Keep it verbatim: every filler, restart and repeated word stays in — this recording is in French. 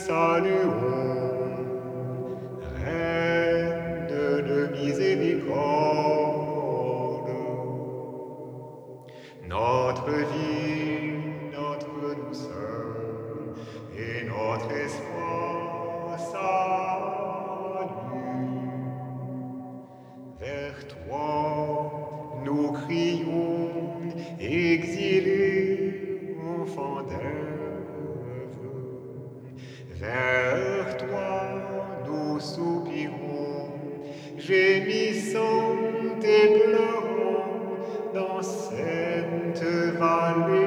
saluons, Reine de miséricorde. Notre vie, notre douceur et notre espoir salut. Vers toi, nous crions, exilés, enfants d'Ève. Vers toi, nous soupirons, gémissant et pleurant dans cette vallée.